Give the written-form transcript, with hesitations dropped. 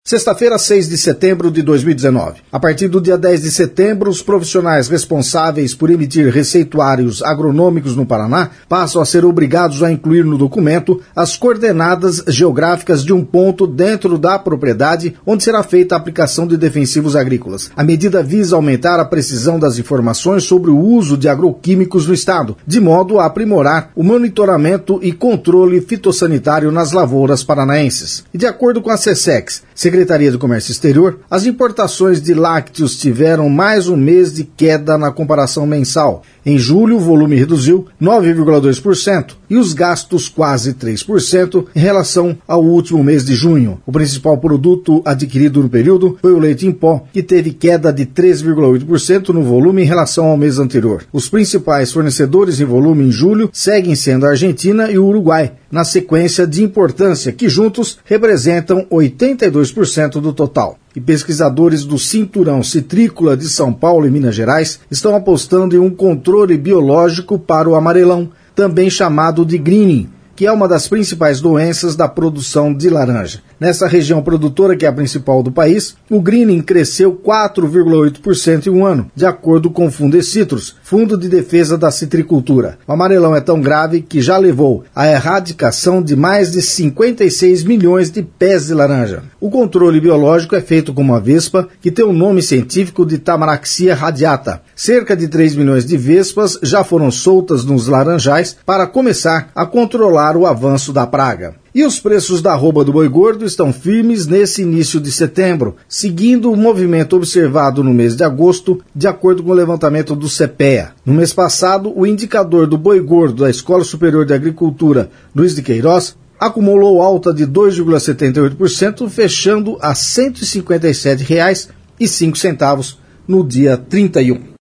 Sexta-feira, 6 de setembro de 2019. A partir do dia 10 de setembro, os profissionais responsáveis por emitir receituários agronômicos no Paraná passam a ser obrigados a incluir no documento as coordenadas geográficas de um ponto dentro da propriedade onde será feita a aplicação de defensivos agrícolas. A medida visa aumentar a precisão das informações sobre o uso de agroquímicos no estado, de modo a aprimorar o monitoramento e controle fitossanitário nas lavouras paranaenses. E de acordo com a SECEX, Secretaria do Comércio Exterior, as importações de lácteos tiveram mais um mês de queda na comparação mensal. Em julho, o volume reduziu 9,2% e os gastos quase 3% em relação ao último mês de junho. O principal produto adquirido no período foi o leite em pó, que teve queda de 3,8% no volume em relação ao mês anterior. Os principais fornecedores em volume em julho seguem sendo a Argentina e o Uruguai, na sequência de importância, que juntos representam 82% do total. E pesquisadores do Cinturão Citrícola de São Paulo e Minas Gerais estão apostando em um controle biológico para o amarelão, também chamado de greening, que é uma das principais doenças da produção de laranja. Nessa região produtora, que é a principal do país, o greening cresceu 4,8% em um ano, de acordo com o Fundecitrus, Fundo de Defesa da Citricultura. O amarelão é tão grave que já levou à erradicação de mais de 56 milhões de pés de laranja. O controle biológico é feito com uma vespa que tem o nome científico de Tamaraxia radiata. Cerca de 3 milhões de vespas já foram soltas nos laranjais para começar a controlar o avanço da praga. E os preços da arroba do boi gordo estão firmes nesse início de setembro, seguindo o movimento observado no mês de agosto, de acordo com o levantamento do CPEA. No mês passado, o indicador do boi gordo da Escola Superior de Agricultura Luiz de Queiroz acumulou alta de 2,78%, fechando a R$ 157,05 no dia 31.